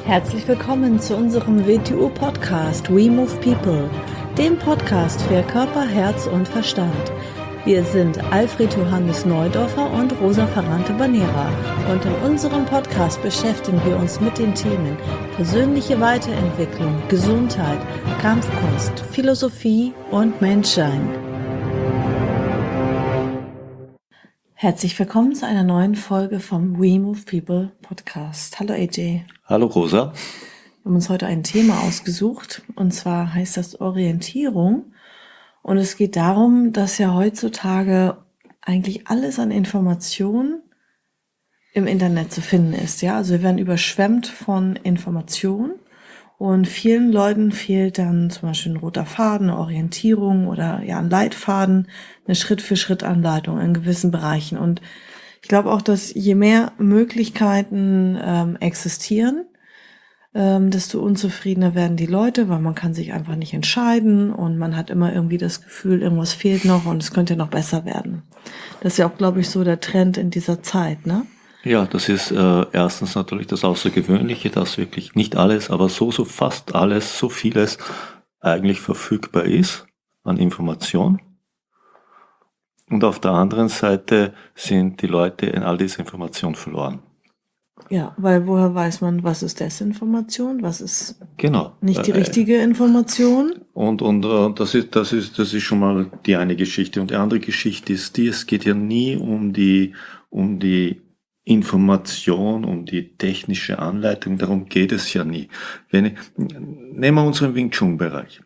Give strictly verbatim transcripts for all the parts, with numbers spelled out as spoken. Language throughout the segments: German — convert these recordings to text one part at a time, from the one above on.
Herzlich willkommen zu unserem W T U-Podcast We Move People, dem Podcast für Körper, Herz und Verstand. Wir sind Alfred Johannes Neudorfer und Rosa Ferrante-Banera und in unserem Podcast beschäftigen wir uns mit den Themen persönliche Weiterentwicklung, Gesundheit, Kampfkunst, Philosophie und Menschsein. Herzlich willkommen zu einer neuen Folge vom We Move People Podcast. Hallo A J. Hallo Rosa. Wir haben uns heute ein Thema ausgesucht und zwar heißt das Orientierung und es geht darum, dass ja heutzutage eigentlich alles an Informationen im Internet zu finden ist. Ja, also wir werden überschwemmt von Informationen und vielen Leuten fehlt dann zum Beispiel ein roter Faden, eine Orientierung oder ja ein Leitfaden, eine Schritt-für-Schritt-Anleitung in gewissen Bereichen. Und ich glaube auch, dass je mehr Möglichkeiten ähm, existieren, ähm, desto unzufriedener werden die Leute, weil man kann sich einfach nicht entscheiden und man hat immer irgendwie das Gefühl, irgendwas fehlt noch und es könnte noch besser werden. Das ist ja auch, glaube ich, so der Trend in dieser Zeit, ne? Ja, das ist äh, erstens natürlich das Außergewöhnliche, dass wirklich nicht alles, aber so, so fast alles, so vieles eigentlich verfügbar ist an Information. Und auf der anderen Seite sind die Leute in all dieser Information verloren. Ja, weil woher weiß man, was ist Desinformation, was ist genau. nicht die richtige Information? Und, und äh, das ist, das ist, das ist schon mal die eine Geschichte. Und die andere Geschichte ist die, es geht ja nie um die, um die Information, um die technische Anleitung, darum geht es ja nie. Wenn ich, nehmen wir unseren Wing Chun Bereich.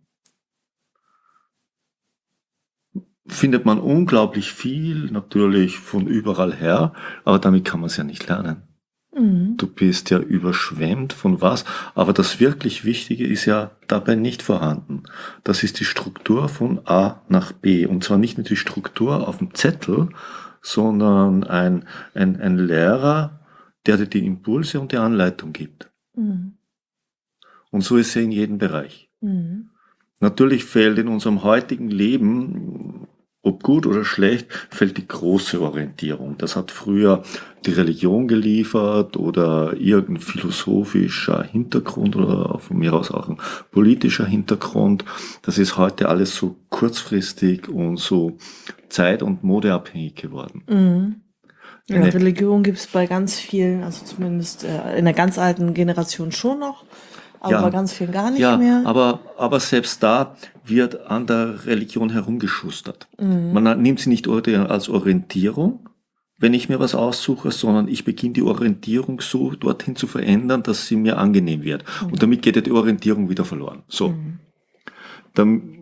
Findet man unglaublich viel, natürlich von überall her, aber damit kann man es ja nicht lernen. Mhm. Du bist ja überschwemmt von was, aber das wirklich Wichtige ist ja dabei nicht vorhanden. Das ist die Struktur von A nach B, und zwar nicht nur die Struktur auf dem Zettel, sondern ein, ein, ein Lehrer, der dir die Impulse und die Anleitung gibt. Mhm. Und so ist er in jedem Bereich. Mhm. Natürlich fehlt in unserem heutigen Leben, ob gut oder schlecht, fehlt die große Orientierung. Das hat früher die Religion geliefert oder irgendein philosophischer Hintergrund oder von mir aus auch ein politischer Hintergrund. Das ist heute alles so kurzfristig und so zeit- und modeabhängig geworden. Mhm. Ja, Eine, Religion gibt es bei ganz vielen, also zumindest äh, in der ganz alten Generation schon noch. Aber ja, bei ganz vielen gar nicht ja, mehr. Aber, aber selbst da wird an der Religion herumgeschustert. Mhm. Man nimmt sie nicht als Orientierung, wenn ich mir was aussuche, sondern ich beginne die Orientierung so dorthin zu verändern, dass sie mir angenehm wird. Mhm. Und damit geht ja die Orientierung wieder verloren. So. Mhm. Dann,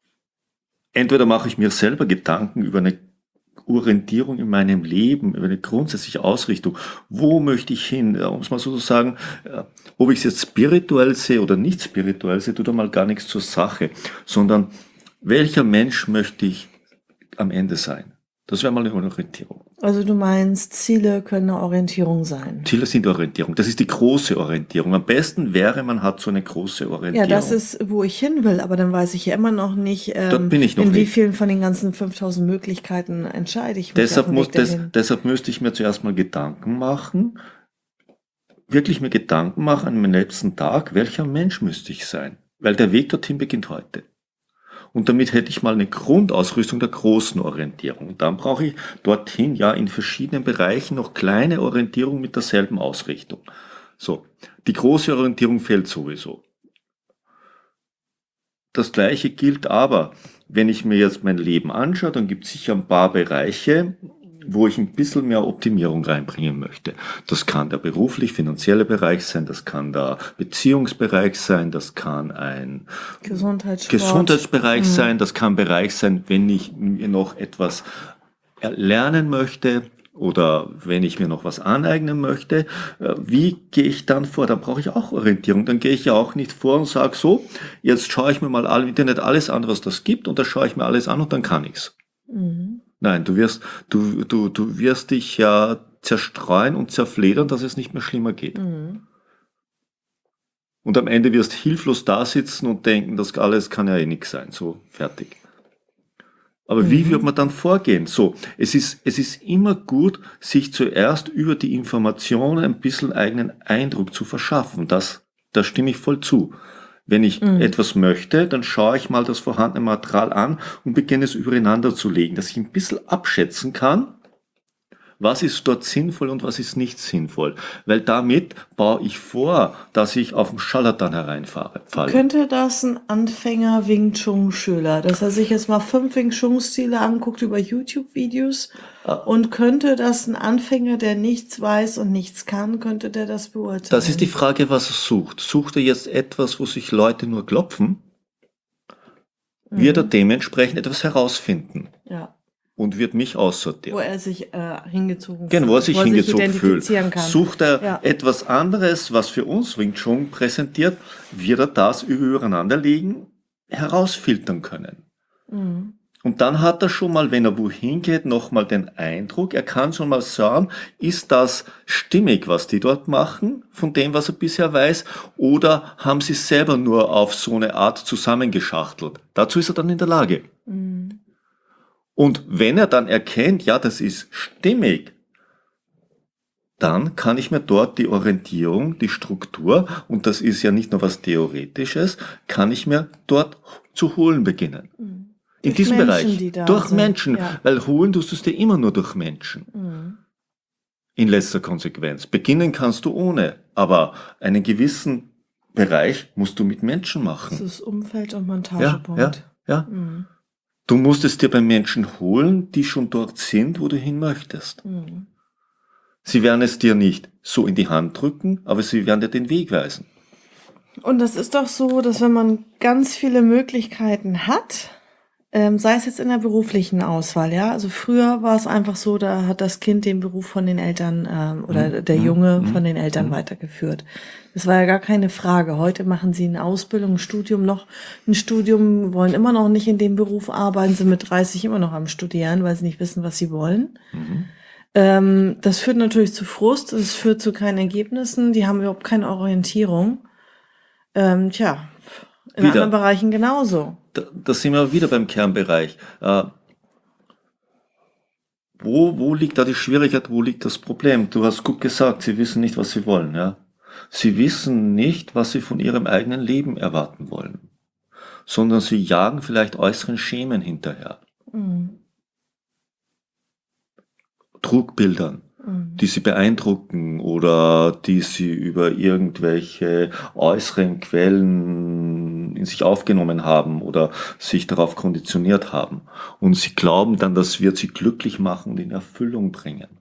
entweder mache ich mir selber Gedanken über eine Orientierung in meinem Leben, über eine grundsätzliche Ausrichtung. Wo möchte ich hin? Um es mal so zu sagen, ob ich es jetzt spirituell sehe oder nicht spirituell sehe, tut da mal gar nichts zur Sache, sondern welcher Mensch möchte ich am Ende sein? Das wäre mal eine Orientierung. Also du meinst, Ziele können eine Orientierung sein? Ziele sind Orientierung. Das ist die große Orientierung. Am besten wäre, man hat so eine große Orientierung. Ja, das ist, wo ich hin will, aber dann weiß ich ja immer noch nicht, ähm, Dort bin ich noch in wie nicht. vielen von den ganzen fünftausend Möglichkeiten entscheide ich mich. Deshalb, muss, des, deshalb müsste ich mir zuerst mal Gedanken machen, wirklich mir Gedanken machen an meinem letzten Tag, welcher Mensch müsste ich sein? Weil der Weg dorthin beginnt heute. Und damit hätte ich mal eine Grundausrüstung der großen Orientierung. Und dann brauche ich dorthin ja in verschiedenen Bereichen noch kleine Orientierung mit derselben Ausrichtung. So, die große Orientierung fehlt sowieso. Das Gleiche gilt aber, wenn ich mir jetzt mein Leben anschaue, dann gibt es sicher ein paar Bereiche, wo ich ein bisschen mehr Optimierung reinbringen möchte. Das kann der beruflich-finanzielle Bereich sein, das kann der Beziehungsbereich sein, das kann ein Gesundheitsbereich mhm. sein, das kann ein Bereich sein, wenn ich mir noch etwas lernen möchte oder wenn ich mir noch was aneignen möchte. Wie gehe ich dann vor? Dann brauche ich auch Orientierung. Dann gehe ich ja auch nicht vor und sage so, jetzt schaue ich mir mal im Internet alles an, was das gibt, und da schaue ich mir alles an und dann kann ich's. Mhm. Nein, du wirst, du, du, du wirst dich ja zerstreuen und zerfledern, dass es nicht mehr schlimmer geht. Mhm. Und am Ende wirst hilflos da sitzen und denken, das alles kann ja eh nix sein. So, fertig. Aber mhm. wie wird man dann vorgehen? So, es ist, es ist immer gut, sich zuerst über die Informationen ein bisschen eigenen Eindruck zu verschaffen. Das, da stimme ich voll zu. Wenn ich mhm. etwas möchte, dann schaue ich mal das vorhandene Material an und beginne es übereinander zu legen, dass ich ein bisschen abschätzen kann, was ist dort sinnvoll und was ist nicht sinnvoll. Weil damit baue ich vor, dass ich auf den Scharlatan hereinfahre. Falle. Könnte das ein Anfänger Wing Chun Schüler, dass er sich jetzt mal fünf Wing Chun Stile anguckt über YouTube-Videos ah. und könnte das ein Anfänger, der nichts weiß und nichts kann, könnte der das beurteilen? Das ist die Frage, was er sucht. Sucht er jetzt etwas, wo sich Leute nur klopfen? Mhm. Wird er dementsprechend etwas herausfinden? Ja. Und wird mich aussortieren. Wo er sich äh, hingezogen fühlt. Genau, wo er sich wo er hingezogen sich fühlt. Kann. Sucht er ja. etwas anderes, was für uns Wing Chun präsentiert, wird er das übereinanderlegen, herausfiltern können. Mhm. Und dann hat er schon mal, wenn er wohin geht, nochmal den Eindruck, er kann schon mal sagen, ist das stimmig, was die dort machen, von dem, was er bisher weiß, oder haben sie es selber nur auf so eine Art zusammengeschachtelt? Dazu ist er dann in der Lage. Mhm. Und wenn er dann erkennt, ja, das ist stimmig, dann kann ich mir dort die Orientierung, die Struktur, und das ist ja nicht nur was Theoretisches, kann ich mir dort zu holen beginnen. Mhm. In durch diesem Menschen, Bereich. Durch sind. Menschen. Ja. Weil holen tust du es dir immer nur durch Menschen. Mhm. In letzter Konsequenz. Beginnen kannst du ohne, aber einen gewissen Bereich musst du mit Menschen machen. Das ist Umfeld und Montagepunkt. Ja, ja, ja. Mhm. Du musst es dir bei Menschen holen, die schon dort sind, wo du hin möchtest. Mhm. Sie werden es dir nicht so in die Hand drücken, aber sie werden dir den Weg weisen. Und das ist doch so, dass wenn man ganz viele Möglichkeiten hat, ähm, sei es jetzt in der beruflichen Auswahl, ja, also früher war es einfach so, da hat das Kind den Beruf von den Eltern ähm, oder der Junge mhm. von den Eltern mhm. weitergeführt. Das war ja gar keine Frage. Heute machen sie eine Ausbildung, ein Studium noch, ein Studium, wollen immer noch nicht in dem Beruf arbeiten, sind mit dreißig immer noch am Studieren, weil sie nicht wissen, was sie wollen. Mhm. Ähm, das führt natürlich zu Frust, es führt zu keinen Ergebnissen, die haben überhaupt keine Orientierung. Ähm, tja, in wieder. anderen Bereichen genauso. Da, da sind wir wieder beim Kernbereich. Äh, wo, wo liegt da die Schwierigkeit, wo liegt das Problem? Du hast gut gesagt, sie wissen nicht, was sie wollen, ja. Sie wissen nicht, was sie von ihrem eigenen Leben erwarten wollen, sondern sie jagen vielleicht äußeren Schemen hinterher. Mhm. Trugbildern, mhm. die sie beeindrucken oder die sie über irgendwelche äußeren Quellen in sich aufgenommen haben oder sich darauf konditioniert haben. Und sie glauben dann, das wird sie glücklich machen und in Erfüllung bringen.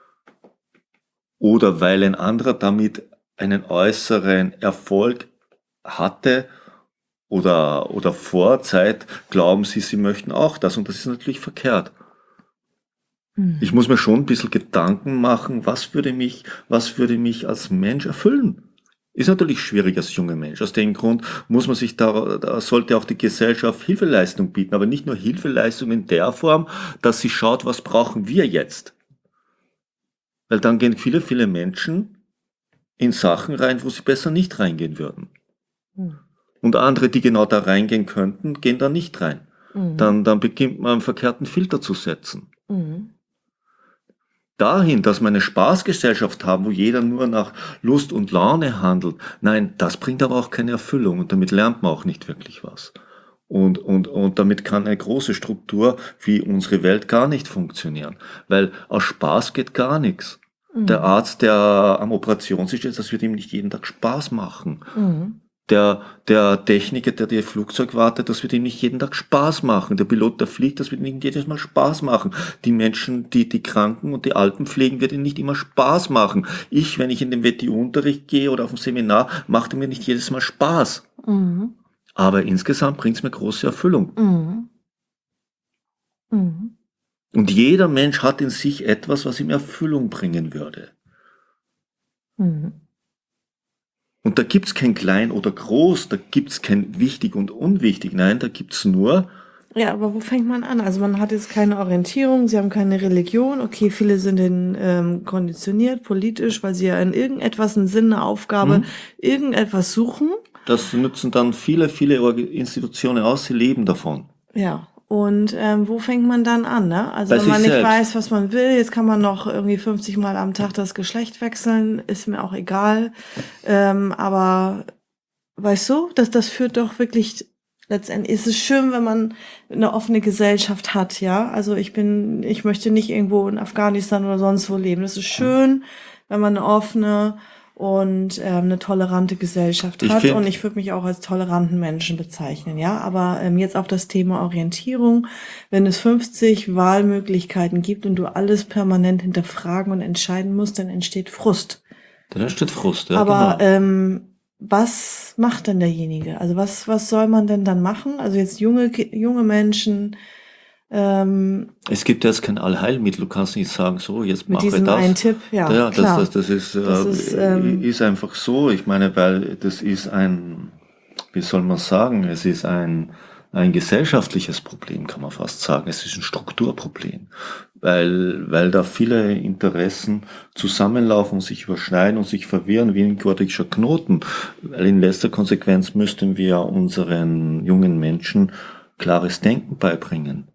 Oder weil ein anderer damit einen äußeren Erfolg hatte oder, oder Vorzeit, glauben sie, sie möchten auch das. Und das ist natürlich verkehrt. Mhm. Ich muss mir schon ein bisschen Gedanken machen, was würde mich, was würde mich als Mensch erfüllen? Ist natürlich schwierig als junger Mensch. Aus dem Grund muss man sich da, da sollte auch die Gesellschaft Hilfeleistung bieten, aber nicht nur Hilfeleistung in der Form, dass sie schaut, was brauchen wir jetzt? Weil dann gehen viele, viele Menschen in Sachen rein, wo sie besser nicht reingehen würden. Mhm. Und andere, die genau da reingehen könnten, gehen da nicht rein. Mhm. Dann, dann beginnt man einen verkehrten Filter zu setzen. Mhm. Dahin, dass wir eine Spaßgesellschaft haben, wo jeder nur nach Lust und Laune handelt. Nein, das bringt aber auch keine Erfüllung und damit lernt man auch nicht wirklich was. Und, und, und damit kann eine große Struktur wie unsere Welt gar nicht funktionieren. Weil aus Spaß geht gar nichts. Mhm. Der Arzt, der am Operationstisch ist, das wird ihm nicht jeden Tag Spaß machen. Mhm. Der, der Techniker, der dir Flugzeug wartet, das wird ihm nicht jeden Tag Spaß machen. Der Pilot, der fliegt, das wird ihm nicht jedes Mal Spaß machen. Die Menschen, die die Kranken und die Alten pflegen, wird ihm nicht immer Spaß machen. Ich, wenn ich in den W T U-Unterricht gehe oder auf ein Seminar, macht mir nicht jedes Mal Spaß. Mhm. Aber insgesamt bringt es mir große Erfüllung. Mhm. Mhm. Und jeder Mensch hat in sich etwas, was ihm Erfüllung bringen würde. Mhm. Und da gibt's kein Klein oder Groß, da gibt's kein Wichtig und Unwichtig. Nein, da gibt's nur... Ja, aber wo fängt man an? Also man hat jetzt keine Orientierung, sie haben keine Religion. Okay, viele sind in, ähm, konditioniert, politisch, weil sie ja in irgendetwas einen Sinn, eine Aufgabe, mhm. irgendetwas suchen. Das nutzen dann viele, viele Institutionen aus, sie leben davon. Ja, Und ähm, wo fängt man dann an, ne? Also Bei wenn sich man nicht selbst. weiß, was man will, jetzt kann man noch irgendwie fünfzig Mal am Tag das Geschlecht wechseln, ist mir auch egal. Ähm, aber weißt du, das, das führt doch wirklich, letztendlich ist es schön, wenn man eine offene Gesellschaft hat, ja. Also ich bin, ich möchte nicht irgendwo in Afghanistan oder sonst wo leben. Es ist schön, wenn man eine offene und ähm, eine tolerante Gesellschaft Ich hat. find- Und ich würde mich auch als toleranten Menschen bezeichnen, ja. Aber ähm, jetzt auf das Thema Orientierung, wenn es fünfzig Wahlmöglichkeiten gibt und du alles permanent hinterfragen und entscheiden musst, dann entsteht Frust. Dann entsteht Frust, ja, Aber genau. ähm, was macht denn derjenige? Also was, was soll man denn dann machen? Also jetzt junge, Ki- junge Menschen ähm, Es gibt jetzt kein Allheilmittel. Du kannst nicht sagen, so, jetzt mit mache diesem das. einen Tipp, ja, Ja, das, klar. das, das ist, Das äh, ist, ähm, ist einfach so. Ich meine, weil das ist ein, wie soll man sagen, es ist ein, ein gesellschaftliches Problem, kann man fast sagen. Es ist ein Strukturproblem, weil, weil da viele Interessen zusammenlaufen, sich überschneiden und sich verwirren wie ein gordischer Knoten. Weil in letzter Konsequenz müssten wir unseren jungen Menschen klares Denken beibringen,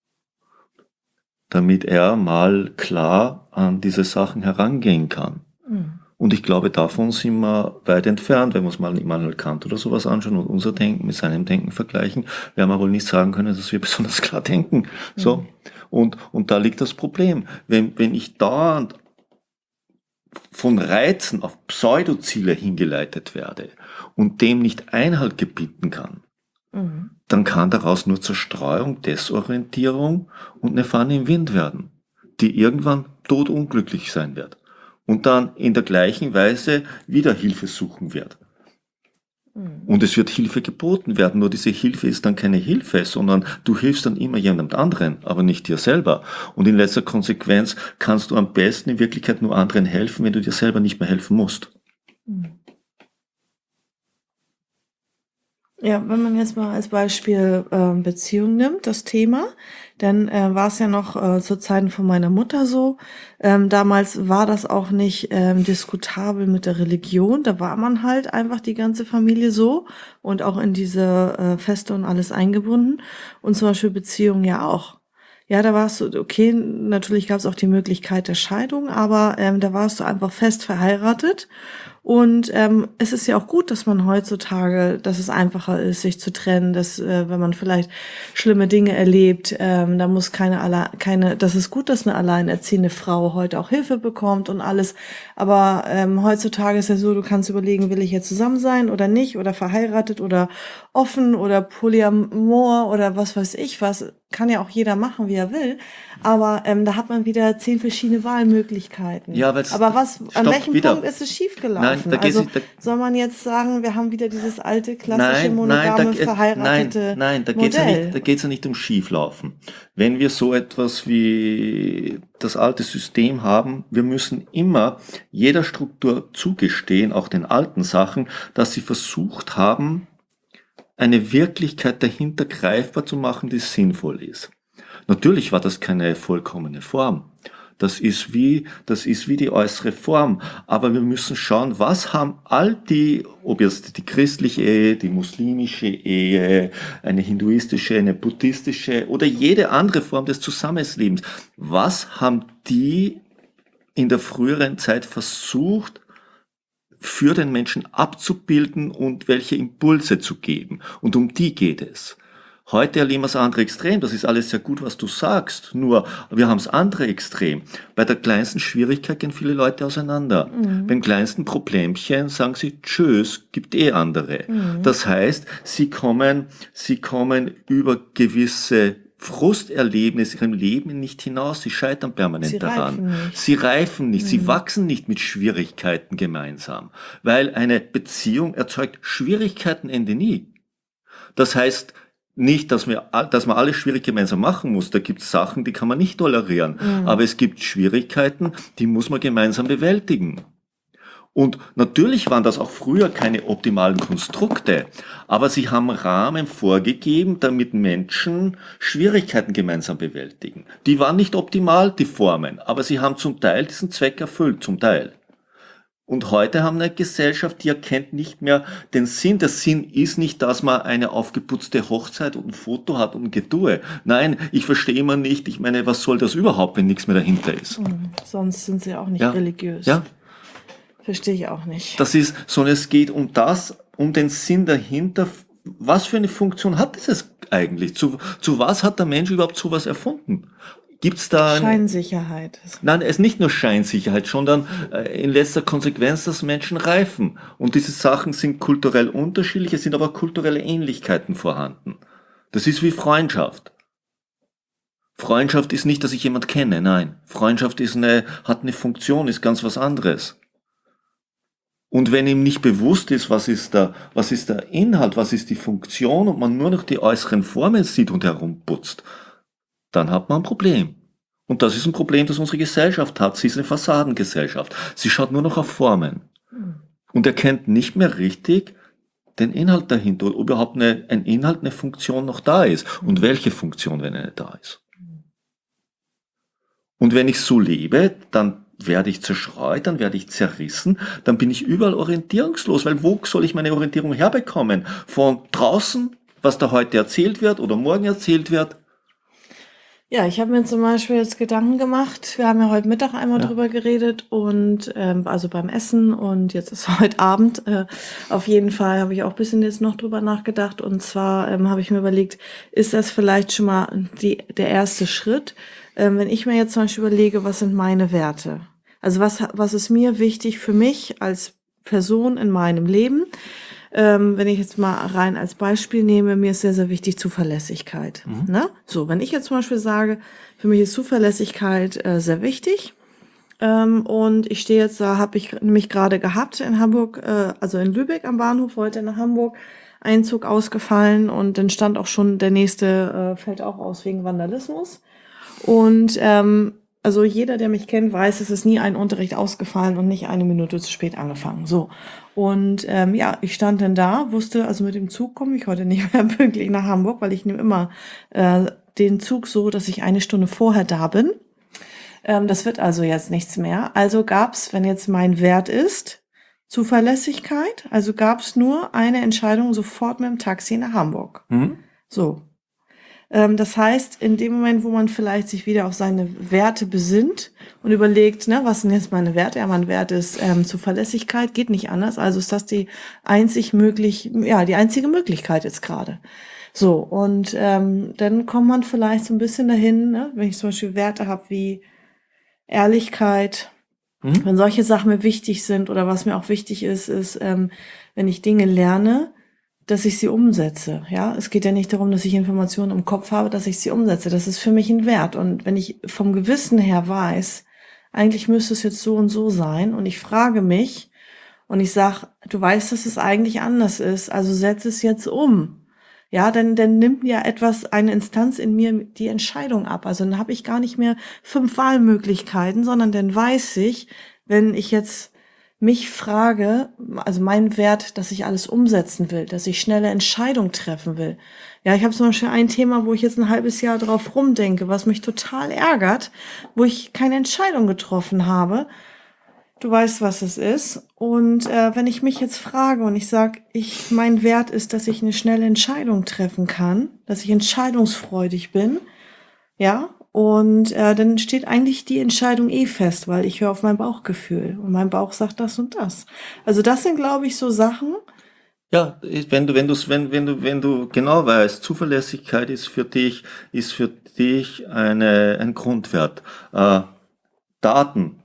damit er mal klar an diese Sachen herangehen kann. Mhm. Und ich glaube, davon sind wir weit entfernt, wenn wir uns mal Immanuel Kant oder sowas anschauen und unser Denken mit seinem Denken vergleichen, werden wir wohl nicht sagen können, dass wir besonders klar denken. So. Mhm. Und, und da liegt das Problem. Wenn, wenn ich dauernd von Reizen auf Pseudoziele hingeleitet werde und dem nicht Einhalt gebieten kann, Mhm. dann kann daraus nur Zerstreuung, Desorientierung und eine Fahne im Wind werden, die irgendwann todunglücklich sein wird und dann in der gleichen Weise wieder Hilfe suchen wird. Mhm. Und es wird Hilfe geboten werden, nur diese Hilfe ist dann keine Hilfe, sondern du hilfst dann immer jemand anderen, aber nicht dir selber. Und in letzter Konsequenz kannst du am besten in Wirklichkeit nur anderen helfen, wenn du dir selber nicht mehr helfen musst. Mhm. Ja, wenn man jetzt mal als Beispiel äh, Beziehung nimmt, das Thema, dann äh, war es ja noch äh, zu Zeiten von meiner Mutter so. Ähm, damals war das auch nicht ähm, diskutabel mit der Religion. Da war man halt einfach die ganze Familie so und auch in diese äh, Feste und alles eingebunden. Und zum Beispiel Beziehungen ja auch. Ja, da warst du, okay, natürlich gab es auch die Möglichkeit der Scheidung, aber ähm, da warst du einfach fest verheiratet. Und ähm, es ist ja auch gut, dass man heutzutage, dass es einfacher ist, sich zu trennen, dass äh, wenn man vielleicht schlimme Dinge erlebt, ähm, da muss keine alle, keine, das ist gut, dass eine alleinerziehende Frau heute auch Hilfe bekommt und alles. Aber ähm, heutzutage ist ja so, du kannst überlegen, will ich jetzt zusammen sein oder nicht oder verheiratet oder offen oder Polyamor oder was weiß ich was. Kann ja auch jeder machen, wie er will. Aber ähm, da hat man wieder zehn verschiedene Wahlmöglichkeiten. Ja, weil's- Aber was, an stopp, welchem wieder. Punkt ist es schiefgelaufen? Nein, da geht's Also nicht, da, soll man jetzt sagen, wir haben wieder dieses alte, klassische, Nein, nein, da, monogame, ge- verheiratete nein, nein, da geht's ja Modell? nicht, da geht's ja nicht um Schieflaufen. Wenn wir so etwas wie das alte System haben, wir müssen immer jeder Struktur zugestehen, auch den alten Sachen, dass sie versucht haben, eine Wirklichkeit dahinter greifbar zu machen, die sinnvoll ist. Natürlich war das keine vollkommene Form. Das ist wie, das ist wie die äußere Form. Aber wir müssen schauen, was haben all die, ob jetzt die christliche Ehe, die muslimische Ehe, eine hinduistische, eine buddhistische oder jede andere Form des Zusammenlebens, was haben die in der früheren Zeit versucht, für den Menschen abzubilden und welche Impulse zu geben? Und um die geht es. Heute erleben wir das andere Extrem. Das ist alles sehr gut, was du sagst. Nur, wir haben das andere Extrem. Bei der kleinsten Schwierigkeit gehen viele Leute auseinander. Mhm. Beim kleinsten Problemchen sagen sie, tschüss, gibt eh andere. Mhm. Das heißt, sie kommen, sie kommen über gewisse Frusterlebnisse in ihrem Leben nicht hinaus. Sie scheitern permanent Sie daran. reifen nicht. Sie reifen nicht. Mhm. Sie wachsen nicht mit Schwierigkeiten gemeinsam. Weil eine Beziehung erzeugt Schwierigkeiten, Ende nie. Das heißt, nicht, dass, wir, dass man alles schwierig gemeinsam machen muss. Da gibt es Sachen, die kann man nicht tolerieren. Mhm. Aber es gibt Schwierigkeiten, die muss man gemeinsam bewältigen. Und natürlich waren das auch früher keine optimalen Konstrukte, aber sie haben Rahmen vorgegeben, damit Menschen Schwierigkeiten gemeinsam bewältigen. Die waren nicht optimal, die Formen, aber sie haben zum Teil diesen Zweck erfüllt, zum Teil. Und heute haben wir eine Gesellschaft, die erkennt nicht mehr den Sinn. Der Sinn ist nicht, dass man eine aufgeputzte Hochzeit und ein Foto hat und ein Getue. Nein, ich verstehe immer nicht, ich meine, was soll das überhaupt, wenn nichts mehr dahinter ist? Mhm. Sonst sind sie auch nicht ja. religiös. Ja. Verstehe ich auch nicht. Das ist, sondern es geht um das, um den Sinn dahinter. Was für eine Funktion hat dieses eigentlich? Zu, zu was hat der Mensch überhaupt sowas erfunden? Gibt's da eine, Scheinsicherheit. Nein, es ist nicht nur Scheinsicherheit, sondern äh, in letzter Konsequenz, dass Menschen reifen. Und diese Sachen sind kulturell unterschiedlich, es sind aber kulturelle Ähnlichkeiten vorhanden. Das ist wie Freundschaft. Freundschaft ist nicht, dass ich jemand kenne, nein. Freundschaft ist eine, hat eine Funktion, ist ganz was anderes. Und wenn ihm nicht bewusst ist, was ist der, was ist der Inhalt, was ist die Funktion und man nur noch die äußeren Formen sieht und herumputzt, dann hat man ein Problem. Und das ist ein Problem, das unsere Gesellschaft hat. Sie ist eine Fassadengesellschaft. Sie schaut nur noch auf Formen. Und erkennt nicht mehr richtig den Inhalt dahinter, ob überhaupt eine, ein Inhalt, eine Funktion noch da ist. Und welche Funktion, wenn eine da ist. Und wenn ich so lebe, dann werde ich zerstreut, dann werde ich zerrissen, dann bin ich überall orientierungslos, weil wo soll ich meine Orientierung herbekommen? Von draußen, was da heute erzählt wird oder morgen erzählt wird? Ja, ich habe mir zum Beispiel jetzt Gedanken gemacht. Wir haben ja heute Mittag einmal Ja. drüber geredet und ähm, also beim Essen und jetzt ist heute Abend. Äh, auf jeden Fall habe ich auch ein bisschen jetzt noch drüber nachgedacht und zwar ähm, habe ich mir überlegt, ist das vielleicht schon mal die, der erste Schritt, ähm, wenn ich mir jetzt zum Beispiel überlege, was sind meine Werte? Also was was ist mir wichtig für mich als Person in meinem Leben? Ähm, wenn ich jetzt mal rein als Beispiel nehme, mir ist sehr, sehr wichtig Zuverlässigkeit. Mhm. Ne? So, wenn ich jetzt zum Beispiel sage, für mich ist Zuverlässigkeit äh, sehr wichtig ähm, und ich stehe jetzt da, habe ich nämlich gerade gehabt in Hamburg, äh, also in Lübeck am Bahnhof, heute nach Hamburg, Einzug ausgefallen und dann stand auch schon, der nächste äh, fällt auch aus wegen Vandalismus. Und ähm, also jeder, der mich kennt, weiß, es ist nie ein Unterricht ausgefallen und nicht eine Minute zu spät angefangen. So. Und ähm, ja, ich stand dann da, wusste, also mit dem Zug komme ich heute nicht mehr pünktlich nach Hamburg, weil ich nehme immer äh, den Zug so, dass ich eine Stunde vorher da bin. Ähm, das wird also jetzt nichts mehr. Also gab's, wenn jetzt mein Wert ist, Zuverlässigkeit, also gab's nur eine Entscheidung sofort mit dem Taxi nach Hamburg. Mhm. So. Ähm, das heißt, in dem Moment, wo man vielleicht sich wieder auf seine Werte besinnt und überlegt, ne, was sind jetzt meine Werte? Ja, mein Wert ist ähm, Zuverlässigkeit, geht nicht anders. Also ist das die einzig möglich, ja, die einzige Möglichkeit jetzt gerade. So, und ähm, dann kommt man vielleicht so ein bisschen dahin, ne, wenn ich zum Beispiel Werte habe wie Ehrlichkeit, Mhm. wenn solche Sachen mir wichtig sind oder was mir auch wichtig ist, ist, ähm, wenn ich Dinge lerne, dass ich sie umsetze. Ja, es geht ja nicht darum, dass ich Informationen im Kopf habe, dass ich sie umsetze. Das ist für mich ein Wert. Und wenn ich vom Gewissen her weiß, eigentlich müsste es jetzt so und so sein und ich frage mich und ich sag, du weißt, dass es eigentlich anders ist, also setz es jetzt um. Ja, dann, dann nimmt ja etwas, eine Instanz in mir die Entscheidung ab. Also dann habe ich gar nicht mehr fünf Wahlmöglichkeiten, sondern dann weiß ich, wenn ich jetzt mich frage, also mein Wert, dass ich alles umsetzen will, dass ich schnelle Entscheidungen treffen will. Ja, ich habe zum Beispiel ein Thema, wo ich jetzt ein halbes Jahr drauf rumdenke, was mich total ärgert, wo ich keine Entscheidung getroffen habe. Du weißt, was es ist. Und äh, wenn ich mich jetzt frage und ich sage, ich, mein Wert ist, dass ich eine schnelle Entscheidung treffen kann, dass ich entscheidungsfreudig bin, ja, und äh, dann steht eigentlich die Entscheidung eh fest, weil ich höre auf mein Bauchgefühl und mein Bauch sagt das und das. Also das sind, glaube ich, so Sachen. Ja, wenn du, wenn du, wenn, wenn du, wenn du genau weißt, Zuverlässigkeit ist für dich, ist für dich eine, ein Grundwert. Äh, Daten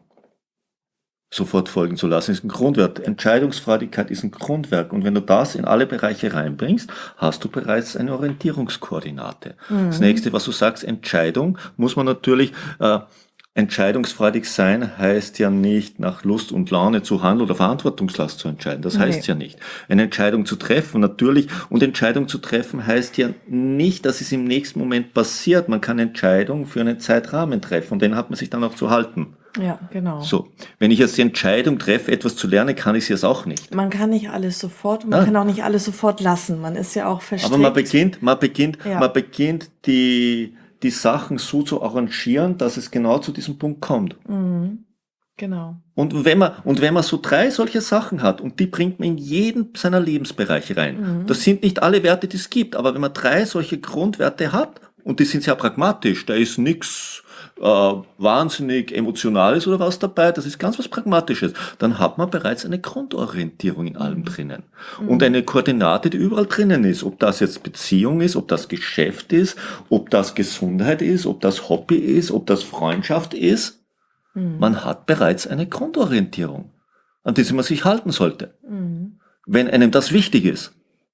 sofort folgen zu lassen, ist ein Grundwert. Entscheidungsfreudigkeit ist ein Grundwerk. Und wenn du das in alle Bereiche reinbringst, hast du bereits eine Orientierungskoordinate. Mhm. Das nächste, was du sagst, Entscheidung, muss man natürlich, äh, entscheidungsfreudig sein heißt ja nicht nach Lust und Laune zu handeln oder Verantwortungslast zu entscheiden. Das heißt nee. ja nicht. Eine Entscheidung zu treffen, natürlich. Und Entscheidung zu treffen heißt ja nicht, dass es im nächsten Moment passiert. Man kann Entscheidungen für einen Zeitrahmen treffen und den hat man sich dann auch zu halten. Ja, genau. So, wenn ich jetzt die Entscheidung treffe, etwas zu lernen, kann ich es jetzt auch nicht. Man kann nicht alles sofort, man ah. kann auch nicht alles sofort lassen. Man ist ja auch verstrickt. Aber man beginnt, man beginnt, ja. man beginnt die die Sachen so zu arrangieren, dass es genau zu diesem Punkt kommt. Mhm. Genau. Und wenn man, und wenn man so drei solche Sachen hat und die bringt man in jeden seiner Lebensbereiche rein, mhm. das sind nicht alle Werte, die es gibt, aber wenn man drei solche Grundwerte hat und die sind sehr pragmatisch, da ist nichts äh, wahnsinnig Emotionales oder was dabei, das ist ganz was Pragmatisches, dann hat man bereits eine Grundorientierung in allem mhm. drinnen. Mhm. Und eine Koordinate, die überall drinnen ist, ob das jetzt Beziehung ist, ob das Geschäft ist, ob das Gesundheit ist, ob das Hobby ist, ob das Freundschaft ist. Man hat bereits eine Grundorientierung, an die man sich halten sollte, mhm. wenn einem das wichtig ist.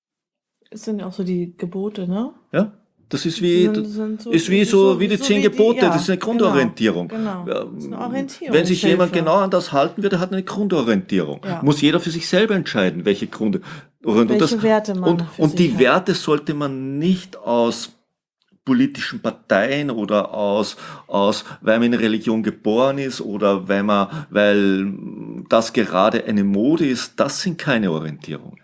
Es sind ja auch so die Gebote, ne? Ja, das ist wie, sind, sind so, ist wie so, so wie die so zehn wie Gebote, die, ja, das ist eine Grundorientierung. Genau, genau. Das ist eine Orientierung. Wenn sich jemand genau an das halten wird, er hat eine Grundorientierung. Ja. Muss jeder für sich selber entscheiden, welche Grundorientierung. Welche das, Werte man und, für und sich die hat. Werte sollte man nicht aus politischen Parteien oder aus, aus, weil man in einer Religion geboren ist oder weil man, weil das gerade eine Mode ist, das sind keine Orientierungen.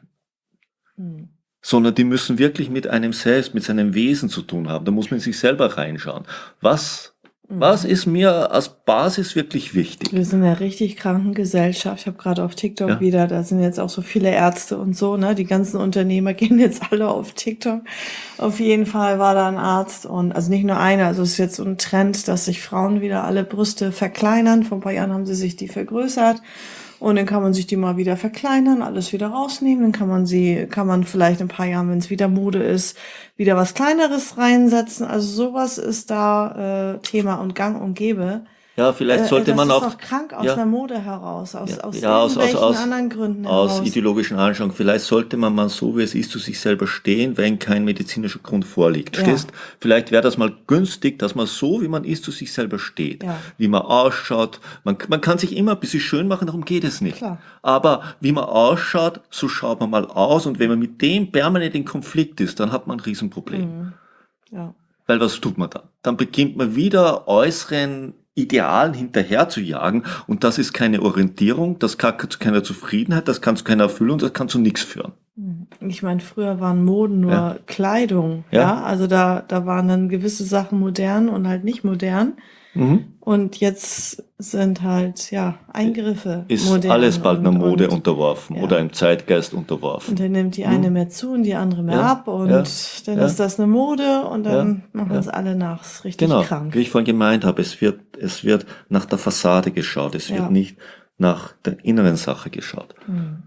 Hm. Sondern die müssen wirklich mit einem selbst, mit seinem Wesen zu tun haben. Da muss man in sich selber reinschauen. Was, was ist mir als Basis wirklich wichtig? Wir sind eine richtig kranken Gesellschaft. Ich habe gerade auf TikTok ja. wieder, da sind jetzt auch so viele Ärzte und so, ne? Die ganzen Unternehmer gehen jetzt alle auf TikTok. Auf jeden Fall war da ein Arzt und, also nicht nur einer, also es ist jetzt so ein Trend, dass sich Frauen wieder alle Brüste verkleinern. Vor ein paar Jahren haben sie sich die vergrößert. Und dann kann man sich die mal wieder verkleinern, alles wieder rausnehmen. Dann kann man sie, kann man vielleicht in ein paar Jahren, wenn es wieder Mode ist, wieder was Kleineres reinsetzen. Also sowas ist da äh, Thema und gang und gäbe. Ja, vielleicht sollte äh, man auch... Das ist auch krank aus ja, der Mode heraus, aus, ja, aus ja, irgendwelchen aus, aus, anderen Gründen aus heraus. Aus ideologischen Anschauungen. Vielleicht sollte man mal so, wie es ist, zu sich selber stehen, wenn kein medizinischer Grund vorliegt. Ja. Verstehst? Vielleicht wäre das mal günstig, dass man so, wie man ist, zu sich selber steht. Ja. Wie man ausschaut. Man, man kann sich immer ein bisschen schön machen, darum geht es nicht. Klar. Aber wie man ausschaut, so schaut man mal aus. Und wenn man mit dem permanent in Konflikt ist, dann hat man ein Riesenproblem. Mhm. Ja. Weil was tut man dann? Dann beginnt man wieder äußeren Idealen hinterher zu jagen und das ist keine Orientierung, das kann zu keiner Zufriedenheit, das kann zu keiner Erfüllung, das kann zu nichts führen. Ich meine, früher waren Moden nur ja. Kleidung, ja. ja, also da da waren dann gewisse Sachen modern und halt nicht modern. Mhm. Und jetzt sind halt, ja, Eingriffe ist modern. Alles bald einer Mode und, unterworfen ja. oder einem Zeitgeist unterworfen. Und dann nimmt die eine mhm. mehr zu und die andere mehr ja. ab und ja. dann ja. ist das eine Mode und dann ja. machen es ja. alle nach. Das ist richtig genau. krank. Wie ich vorhin gemeint habe, es wird, es wird nach der Fassade geschaut, es wird ja. nicht nach der inneren Sache geschaut. Mhm.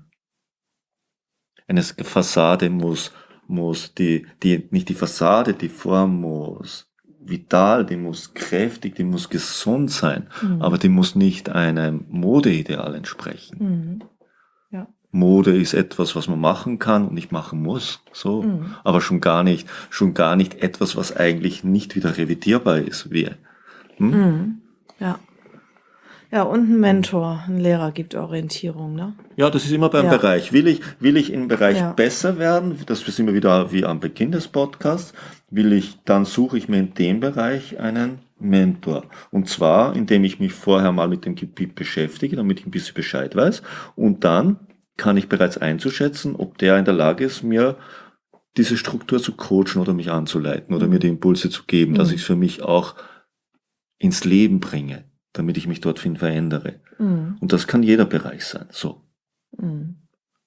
Eine Fassade muss, muss die, die, nicht die Fassade, die Form muss vital, die muss kräftig, die muss gesund sein, mhm. aber die muss nicht einem Modeideal entsprechen. Mhm. Ja. Mode ist etwas, was man machen kann und nicht machen muss, so, mhm. aber schon gar nicht, schon gar nicht etwas, was eigentlich nicht wieder revidierbar ist, wie, hm? Mhm. Ja. Ja, und ein Mentor, ein Lehrer gibt Orientierung, ne? Ja, das ist immer beim ja. Bereich. Will ich, will ich im Bereich ja. besser werden? Das ist immer wieder wie am Beginn des Podcasts. Will ich, dann suche ich mir in dem Bereich einen Mentor. Und zwar, indem ich mich vorher mal mit dem Gebiet beschäftige, damit ich ein bisschen Bescheid weiß. Und dann kann ich bereits einzuschätzen, ob der in der Lage ist, mir diese Struktur zu coachen oder mich anzuleiten oder mhm. mir die Impulse zu geben, mhm. dass ich es für mich auch ins Leben bringe, damit ich mich dorthin verändere. Mhm. Und das kann jeder Bereich sein, so. Mhm.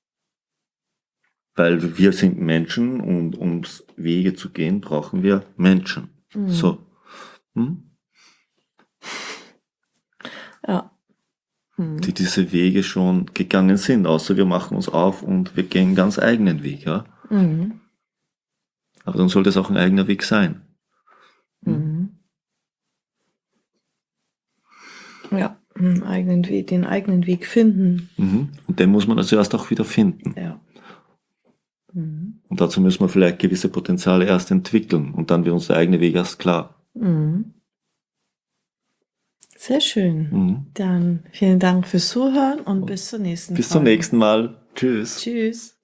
Weil wir sind Menschen und um Wege zu gehen, brauchen wir Menschen. Mhm. So. Hm? Ja. Mhm. Die diese Wege schon gegangen sind, außer wir machen uns auf und wir gehen einen ganz eigenen Weg, ja. Mhm. Aber dann sollte es auch ein eigener Weg sein. Hm? Mhm. Ja, einen eigenen Weg, den eigenen Weg finden. Mhm. Und den muss man also erst auch wieder finden. Ja. Mhm. Und dazu müssen wir vielleicht gewisse Potenziale erst entwickeln und dann wird uns der eigene Weg erst klar. Mhm. Sehr schön. Mhm. Dann vielen Dank fürs Zuhören und bis zur nächsten Bis Folge. Bis zum nächsten Mal. Tschüss. Tschüss.